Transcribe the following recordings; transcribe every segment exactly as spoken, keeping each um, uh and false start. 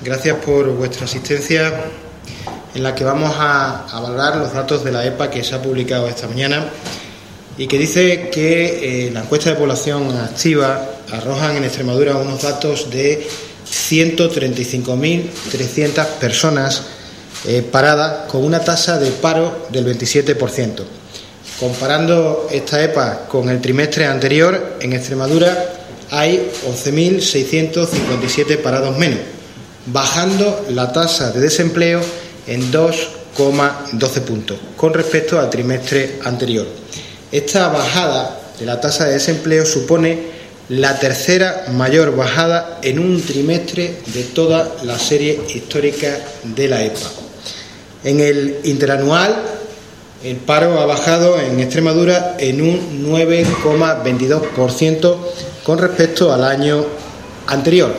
Gracias por vuestra asistencia, en la que vamos a, a valorar los datos de la E P A que se ha publicado esta mañana y que dice que eh, la encuesta de población activa arrojan en Extremadura unos datos de ciento treinta y cinco mil trescientas personas eh, paradas, con una tasa de paro del veintisiete por ciento. Comparando esta E P A con el trimestre anterior, en Extremadura hay once mil seiscientos cincuenta y siete parados menos, bajando la tasa de desempleo en dos coma doce puntos con respecto al trimestre anterior. Esta bajada de la tasa de desempleo supone la tercera mayor bajada en un trimestre de toda la serie histórica de la E P A. En el interanual, el paro ha bajado en Extremadura en un nueve coma veintidós por ciento con respecto al año anterior.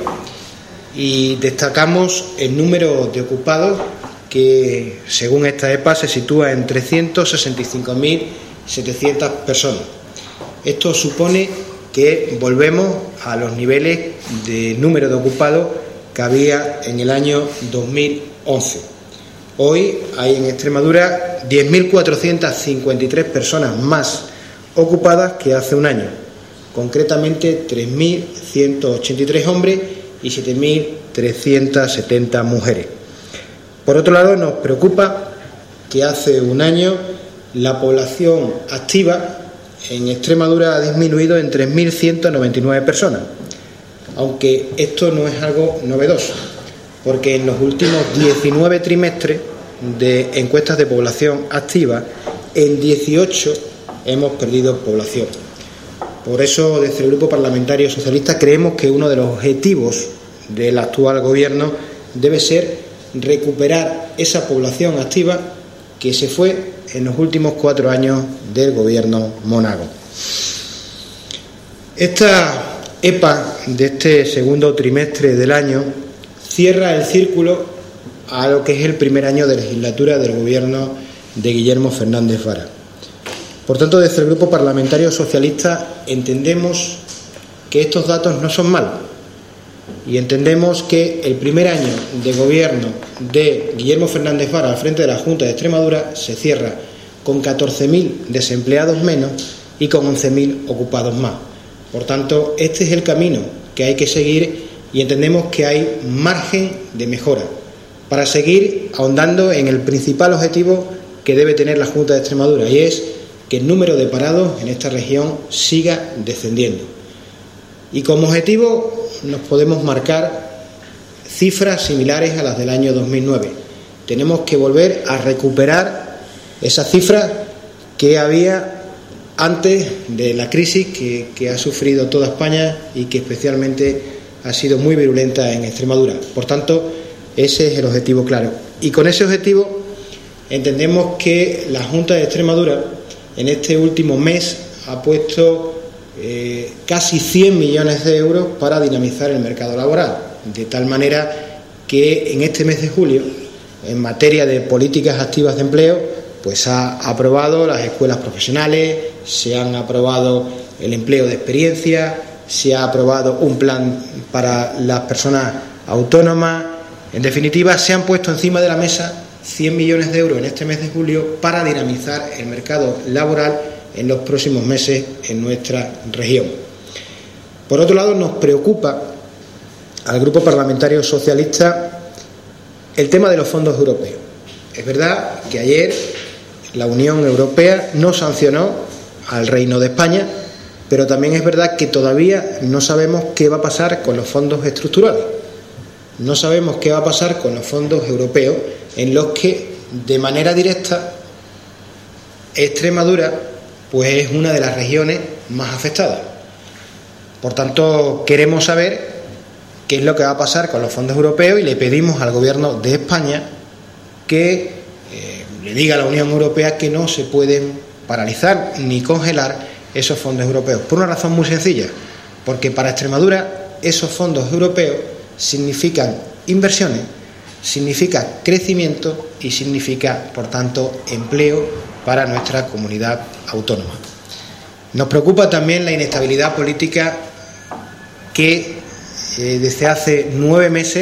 Y destacamos el número de ocupados, que según esta E P A se sitúa en trescientos sesenta y cinco mil setecientas personas. Esto supone que volvemos a los niveles de número de ocupados que había en el año dos mil once. Hoy hay en Extremadura diez mil cuatrocientas cincuenta y tres personas más ocupadas que hace un año, concretamente tres mil ciento ochenta y tres hombres y siete mil trescientas setenta mujeres. Por otro lado, nos preocupa que hace un año la población activa en Extremadura ha disminuido en tres mil ciento noventa y nueve personas, aunque esto no es algo novedoso, porque en los últimos diecinueve trimestres de encuestas de población activa, en dieciocho hemos perdido población. Por eso, desde el Grupo Parlamentario Socialista, creemos que uno de los objetivos del actual Gobierno debe ser recuperar esa población activa que se fue en los últimos cuatro años del Gobierno Monago. Esta E P A de este segundo trimestre del año cierra el círculo a lo que es el primer año de legislatura del Gobierno de Guillermo Fernández Vara. Por tanto, desde el Grupo Parlamentario Socialista entendemos que estos datos no son malos y entendemos que el primer año de gobierno de Guillermo Fernández Vara al frente de la Junta de Extremadura se cierra con catorce mil desempleados menos y con once mil ocupados más. Por tanto, este es el camino que hay que seguir y entendemos que hay margen de mejora para seguir ahondando en el principal objetivo que debe tener la Junta de Extremadura, y es que el número de parados en esta región siga descendiendo. Y como objetivo nos podemos marcar cifras similares a las del año dos mil nueve. Tenemos que volver a recuperar esas cifras que había antes de la crisis que, que ha sufrido toda España y que especialmente ha sido muy virulenta en Extremadura. Por tanto, ese es el objetivo claro. Y con ese objetivo entendemos que la Junta de Extremadura en este último mes ha puesto eh, casi cien millones de euros para dinamizar el mercado laboral, de tal manera que en este mes de julio, en materia de políticas activas de empleo, pues ha aprobado las escuelas profesionales, se han aprobado el empleo de experiencia, se ha aprobado un plan para las personas autónomas. En definitiva, se han puesto encima de la mesa cien millones de euros en este mes de julio para dinamizar el mercado laboral en los próximos meses en nuestra región. Por otro lado, nos preocupa al Grupo Parlamentario Socialista el tema de los fondos europeos. Es verdad que ayer la Unión Europea no sancionó al Reino de España, pero también es verdad que todavía no sabemos qué va a pasar con los fondos estructurales. No sabemos qué va a pasar con los fondos europeos, en los que de manera directa Extremadura pues es una de las regiones más afectadas. Por tanto, queremos saber qué es lo que va a pasar con los fondos europeos y le pedimos al Gobierno de España que eh, le diga a la Unión Europea que no se pueden paralizar ni congelar esos fondos europeos, por una razón muy sencilla, porque para Extremadura esos fondos europeos significan inversiones, significa crecimiento y significa, por tanto, empleo para nuestra comunidad autónoma. Nos preocupa también la inestabilidad política que eh, desde hace nueve meses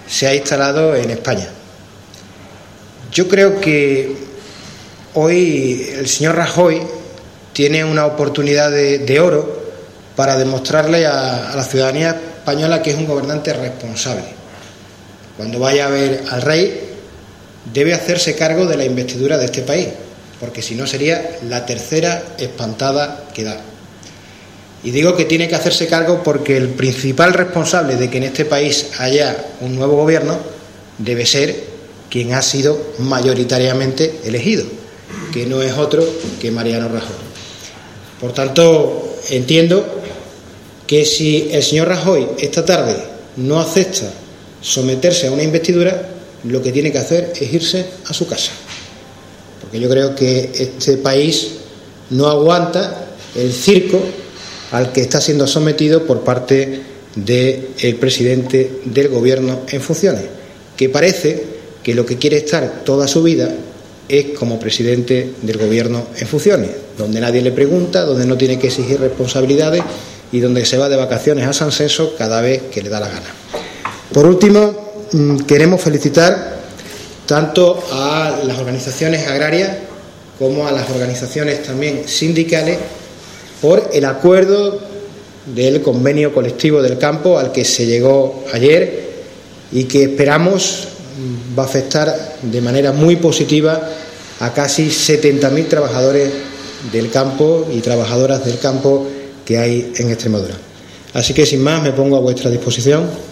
se ha instalado en España. Yo creo que hoy el señor Rajoy tiene una oportunidad de, de oro para demostrarle a, a la ciudadanía española que es un gobernante responsable. Cuando vaya a ver al rey, debe hacerse cargo de la investidura de este país, porque si no sería la tercera espantada que da. Y digo que tiene que hacerse cargo porque el principal responsable de que en este país haya un nuevo gobierno debe ser quien ha sido mayoritariamente elegido, que no es otro que Mariano Rajoy. Por tanto, entiendo que si el señor Rajoy esta tarde no acepta someterse a una investidura, lo que tiene que hacer es irse a su casa, porque yo creo que este país no aguanta el circo al que está siendo sometido por parte del presidente del gobierno en funciones, que parece que lo que quiere estar toda su vida es como presidente del gobierno en funciones, donde nadie le pregunta, donde no tiene que exigir responsabilidades y donde se va de vacaciones a San Censo cada vez que le da la gana. Por último, queremos felicitar tanto a las organizaciones agrarias como a las organizaciones también sindicales por el acuerdo del convenio colectivo del campo al que se llegó ayer y que esperamos va a afectar de manera muy positiva a casi setenta mil trabajadores del campo y trabajadoras del campo que hay en Extremadura. Así que sin más me pongo a vuestra disposición.